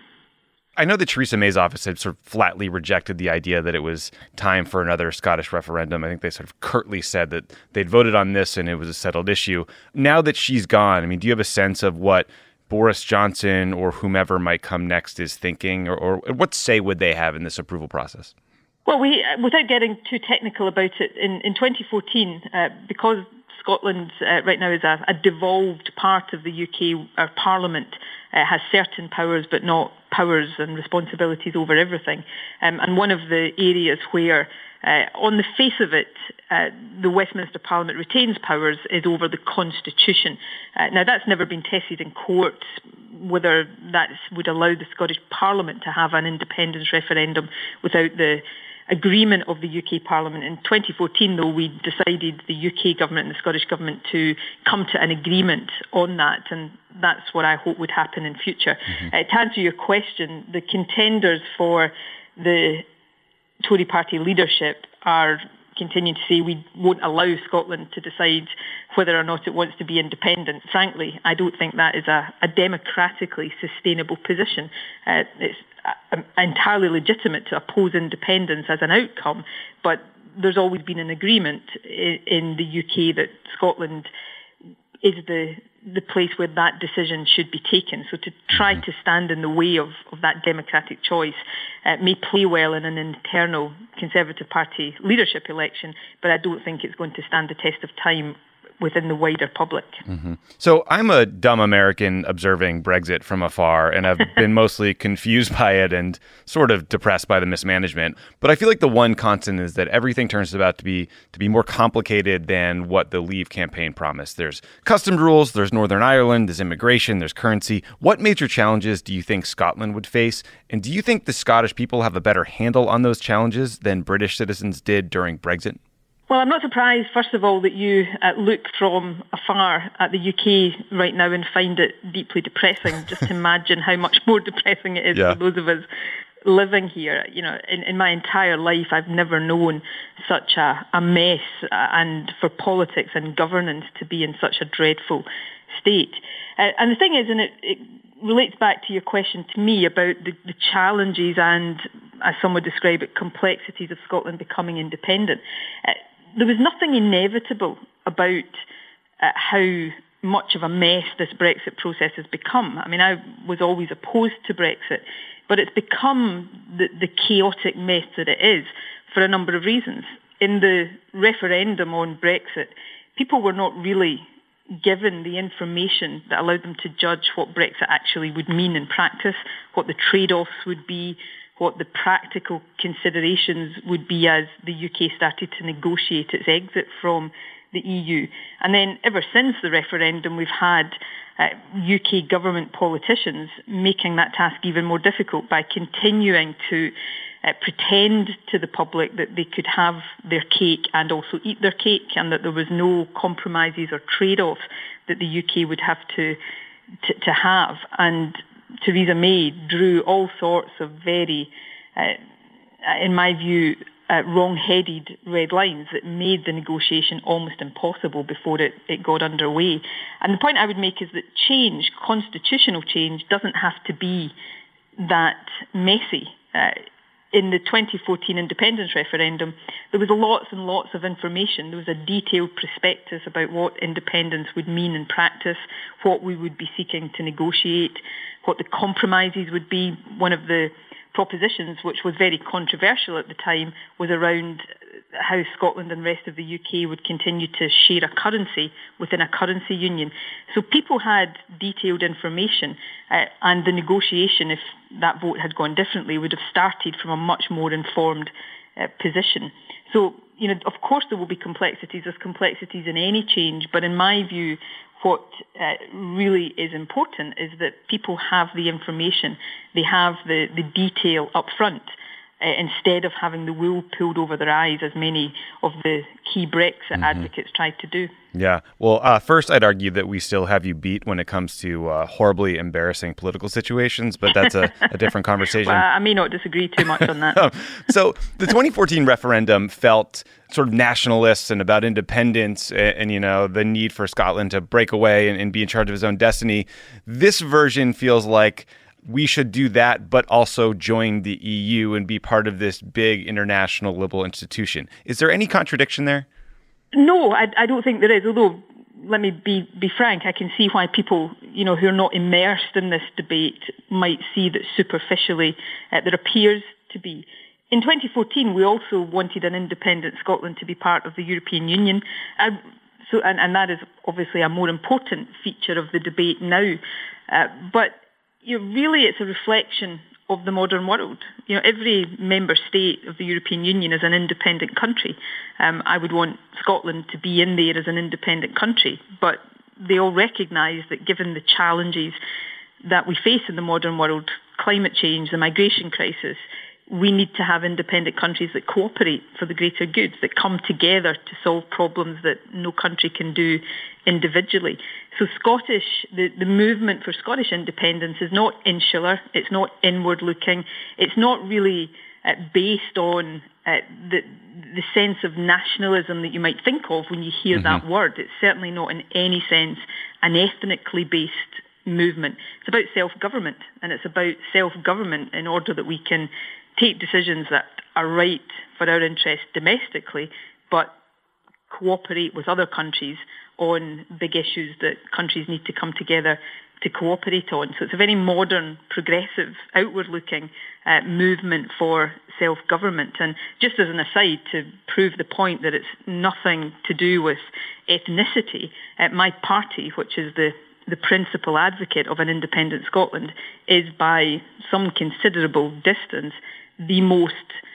I know that Theresa May's office had sort of flatly rejected the idea that it was time for another Scottish referendum. I think they sort of curtly said that they'd voted on this and it was a settled issue. Now that she's gone, I mean, do you have a sense of what Boris Johnson or whomever might come next is thinking, or what say would they have in this approval process? Well, without getting too technical about it, in 2014, because Scotland right now is a devolved part of the UK, our Parliament has certain powers but not powers and responsibilities over everything. And one of the areas where, on the face of it, the Westminster Parliament retains powers is over the Constitution. Now, that's never been tested in court, whether that would allow the Scottish Parliament to have an independence referendum without the agreement of the UK Parliament. In 2014, though, we decided, the UK government and the Scottish government, to come to an agreement on that, and that's what I hope would happen in future. To answer your question, the contenders for the Tory party leadership are continuing to say we won't allow Scotland to decide whether or not it wants to be independent. Frankly, I don't think that is a democratically sustainable position. It's entirely legitimate to oppose independence as an outcome, but there's always been an agreement in the UK that Scotland is the place where that decision should be taken. So to try to stand in the way of that democratic choice may play well in an internal Conservative Party leadership election, but I don't think it's going to stand the test of time within the wider public. So I'm a dumb American observing Brexit from afar, and I've been mostly confused by it and sort of depressed by the mismanagement. But I feel like the one constant is that everything turns out to be more complicated than what the Leave campaign promised. There's customs rules, there's Northern Ireland, there's immigration, there's currency. What major challenges do you think Scotland would face? And do you think the Scottish people have a better handle on those challenges than British citizens did during Brexit? Well, I'm not surprised, first of all, that you look from afar at the UK right now and find it deeply depressing. Just imagine how much more depressing it is for those of us living here. You know, in my entire life, I've never known such a mess and for politics and governance to be in such a dreadful state. And the thing is, and it relates back to your question to me about the challenges and, as some would describe it, complexities of Scotland becoming independent. There was nothing inevitable about how much of a mess this Brexit process has become. I mean, I was always opposed to Brexit, but it's become the chaotic mess that it is for a number of reasons. In the referendum on Brexit, people were not really given the information that allowed them to judge what Brexit actually would mean in practice, what the trade-offs would be, what the practical considerations would be as the UK started to negotiate its exit from the EU. And then ever since the referendum, we've had UK government politicians making that task even more difficult by continuing to pretend to the public that they could have their cake and also eat their cake, and that there was no compromises or trade-offs that the UK would have to have. And Theresa May drew all sorts of very, in my view, wrong-headed red lines that made the negotiation almost impossible before it got underway. And the point I would make is that change, constitutional change, doesn't have to be that messy. In the 2014 independence referendum, there was lots and lots of information. There was a detailed prospectus about what independence would mean in practice, what we would be seeking to negotiate, what the compromises would be. One of the propositions, which was very controversial at the time, was around how Scotland and the rest of the UK would continue to share a currency within a currency union. So people had detailed information, and the negotiation, if that vote had gone differently, would have started from a much more informed position. So, you know, of course there will be complexities. There's complexities in any change, but in my view, what really is important is that people have the information, they have the detail up front, instead of having the wool pulled over their eyes, as many of the key Brexit advocates tried to do. Yeah. Well, first, I'd argue that we still have you beat when it comes to horribly embarrassing political situations, but that's a different conversation. Well, I may not disagree too much on that. So the 2014 referendum felt sort of nationalist and about independence and the need for Scotland to break away and be in charge of his own destiny. This version feels like we should do that, but also join the EU and be part of this big international liberal institution. Is there any contradiction there? No, I don't think there is. Although, let me be frank, I can see why people, who are not immersed in this debate might see that superficially there appears to be. In 2014, we also wanted an independent Scotland to be part of the European Union. And that is obviously a more important feature of the debate now. But really, it's a reflection of the modern world. Every member state of the European Union is an independent country. I would want Scotland to be in there as an independent country, but they all recognise that given the challenges that we face in the modern world, climate change, the migration crisis, we need to have independent countries that cooperate for the greater good, that come together to solve problems that no country can do individually. So the movement for Scottish independence is not insular, it's not inward-looking, it's not really based on the sense of nationalism that you might think of when you hear that word. It's certainly not in any sense an ethnically based movement. It's about self-government, and it's about self-government in order that we can take decisions that are right for our interests domestically, but cooperate with other countries on big issues that countries need to come together to cooperate on. So it's a very modern, progressive, outward-looking movement for self-government. And just as an aside, to prove the point that it's nothing to do with ethnicity, my party, which is the principal advocate of an independent Scotland, is by some considerable distance the most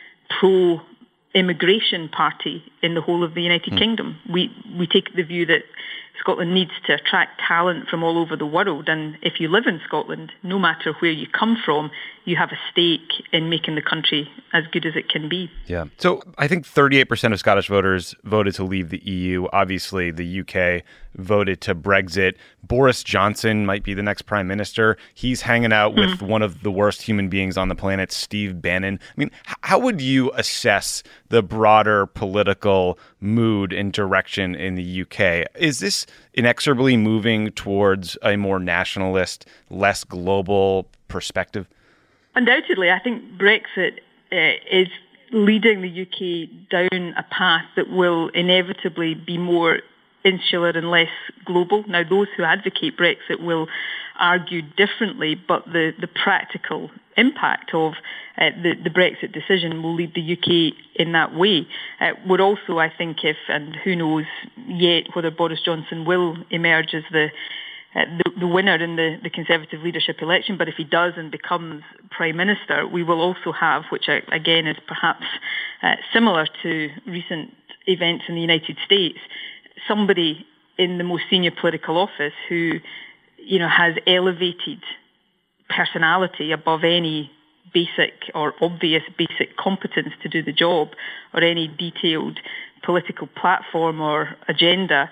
pro-immigration party in the whole of the United Kingdom. We take the view that Scotland needs to attract talent from all over the world, and if you live in Scotland, no matter where you come from, you have a stake in making the country as good as it can be. Yeah. So I think 38% of Scottish voters voted to leave the EU. Obviously, the UK voted to Brexit. Boris Johnson might be the next prime minister. He's hanging out with one of the worst human beings on the planet, Steve Bannon. I mean, how would you assess the broader political mood and direction in the UK? Is this inexorably moving towards a more nationalist, less global perspective? Undoubtedly, I think Brexit is leading the UK down a path that will inevitably be more insular and less global. Now, those who advocate Brexit will argue differently, but the practical impact of the Brexit decision will lead the UK in that way. We're also, I think, and who knows yet whether Boris Johnson will emerge as the winner in the Conservative leadership election, but if he does and becomes Prime Minister, we will also have, which again is perhaps similar to recent events in the United States, somebody in the most senior political office who, has elevated personality above any basic or obvious basic competence to do the job or any detailed political platform or agenda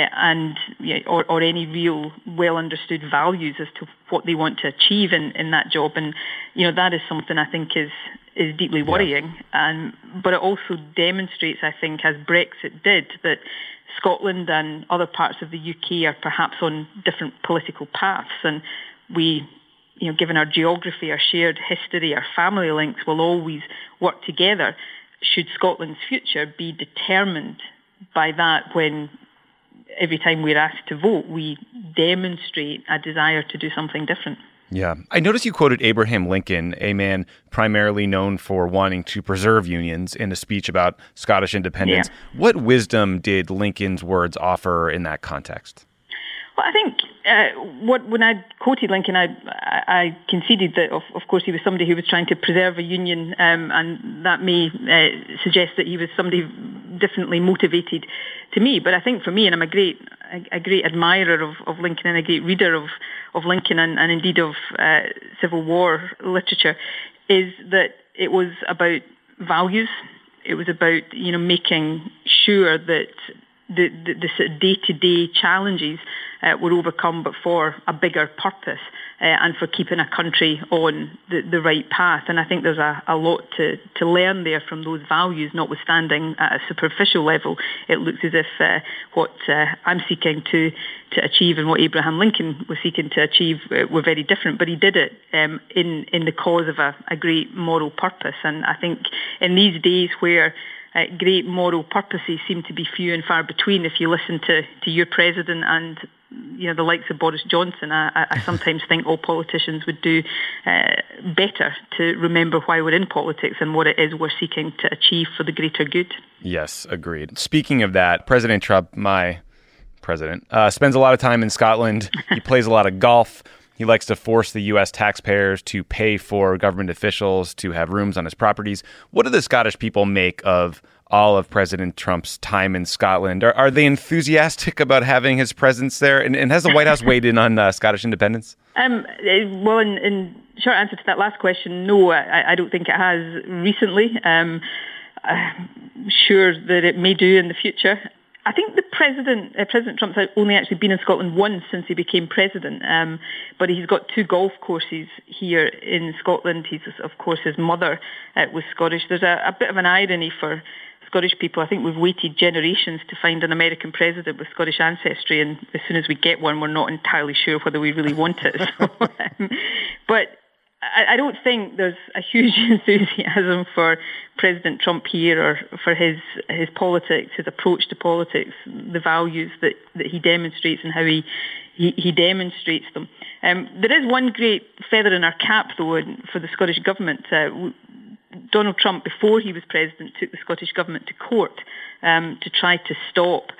or any real well understood values as to what they want to achieve in that job. And, that is something I think is deeply worrying. But it also demonstrates, I think, as Brexit did, that Scotland and other parts of the UK are perhaps on different political paths. And we, given our geography, our shared history, our family links, will always work together. Should Scotland's future be determined by that when every time we're asked to vote, we demonstrate a desire to do something different? Yeah. I noticed you quoted Abraham Lincoln, a man primarily known for wanting to preserve unions, in a speech about Scottish independence. Yeah. What wisdom did Lincoln's words offer in that context? Well, I think when I quoted Lincoln, I conceded that, of course, he was somebody who was trying to preserve a union, and that may suggest that he was somebody differently motivated to me. But I think for me, and I'm a great admirer of Lincoln and a great reader of Lincoln and indeed of Civil War literature, is that it was about values. It was about, making sure that the sort of day-to-day challenges were overcome, but for a bigger purpose and for keeping a country on the right path. And I think there's a lot to learn there from those values, notwithstanding at a superficial level. It looks as if what I'm seeking to achieve and what Abraham Lincoln was seeking to achieve were very different, but he did it in the cause of a great moral purpose. And I think in these days where great moral purposes seem to be few and far between, if you listen to your president and the likes of Boris Johnson, I sometimes think all politicians would do better to remember why we're in politics and what it is we're seeking to achieve for the greater good. Yes, agreed. Speaking of that, President Trump, my president, spends a lot of time in Scotland. He plays a lot of golf. He likes to force the U.S. taxpayers to pay for government officials to have rooms on his properties. What do the Scottish people make of all of President Trump's time in Scotland? Are they enthusiastic about having his presence there? And has the White House weighed in on Scottish independence? Well, in short answer to that last question, no, I don't think it has recently. I'm sure that it may do in the future. I think President Trump's only actually been in Scotland once since he became president, but he's got 2 golf courses here in Scotland. Of course, his mother was Scottish. There's a bit of an irony for Scottish people. I think we've waited generations to find an American president with Scottish ancestry, and as soon as we get one, we're not entirely sure whether we really want it. But I don't think there's a huge enthusiasm for President Trump here or for his politics, his approach to politics, the values that he demonstrates and how he demonstrates them. There is one great feather in our cap, though, for the Scottish government. Donald Trump, before he was president, took the Scottish government to court to try to stop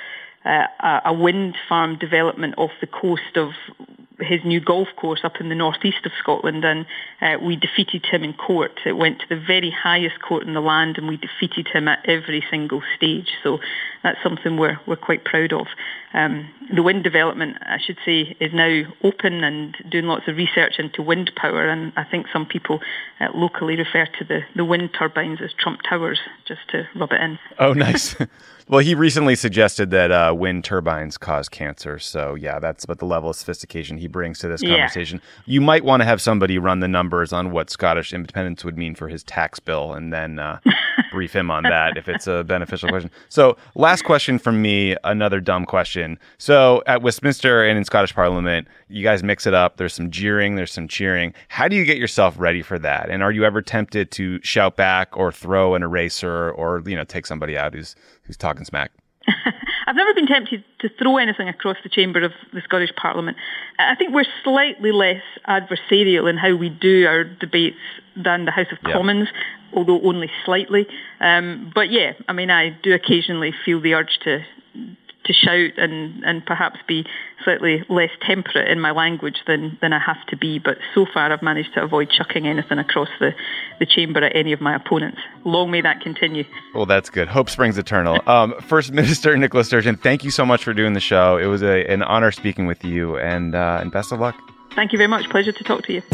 a wind farm development off the coast of his new golf course up in the northeast of Scotland, and we defeated him in court. It went to the very highest court in the land, and we defeated him at every single stage. So that's something we're quite proud of. The wind development, I should say, is now open and doing lots of research into wind power, and I think some people locally refer to the wind turbines as Trump Towers, just to rub it in. Oh, nice. Well, he recently suggested that wind turbines cause cancer. So, yeah, that's about the level of sophistication he brings to this conversation. Yeah. You might want to have somebody run the numbers on what Scottish independence would mean for his tax bill and then brief him on that if it's a beneficial question. So, last question from me, another dumb question. So, at Westminster and in Scottish Parliament, you guys mix it up. There's some jeering, there's some cheering. How do you get yourself ready for that? And are you ever tempted to shout back or throw an eraser or, take somebody out who's talking smack? I've never been tempted to throw anything across the chamber of the Scottish Parliament. I think we're slightly less adversarial in how we do our debates than the House of Commons, although only slightly. But yeah, I do occasionally feel the urge to shout and perhaps be slightly less temperate in my language than I have to be. But so far I've managed to avoid chucking anything across the chamber at any of my opponents. Long may that continue. Well, that's good. Hope springs eternal. First Minister Nicola Sturgeon, thank you so much for doing the show. It was an honor speaking with you, and best of luck. Thank you very much. Pleasure to talk to you.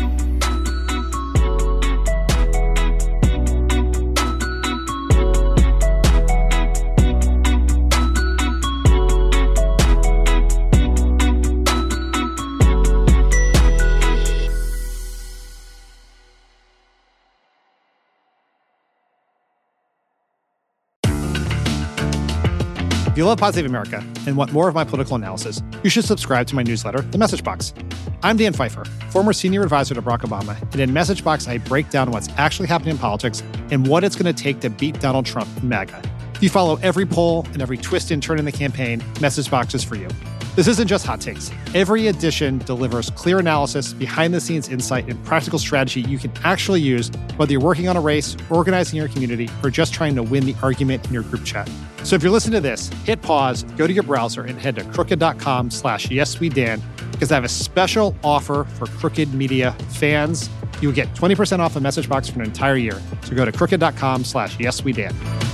If you love Pod Save America and want more of my political analysis, you should subscribe to my newsletter, The Message Box. I'm Dan Pfeiffer, former senior advisor to Barack Obama, and in Message Box, I break down what's actually happening in politics and what it's going to take to beat Donald Trump and MAGA. If you follow every poll and every twist and turn in the campaign, Message Box is for you. This isn't just hot takes. Every edition delivers clear analysis, behind-the-scenes insight, and practical strategy you can actually use, whether you're working on a race, organizing your community, or just trying to win the argument in your group chat. So if you're listening to this, hit pause, go to your browser, and head to crooked.com/YesWeDan, because I have a special offer for Crooked Media fans. You'll get 20% off a Message Box for an entire year. So go to crooked.com/YesWeDan.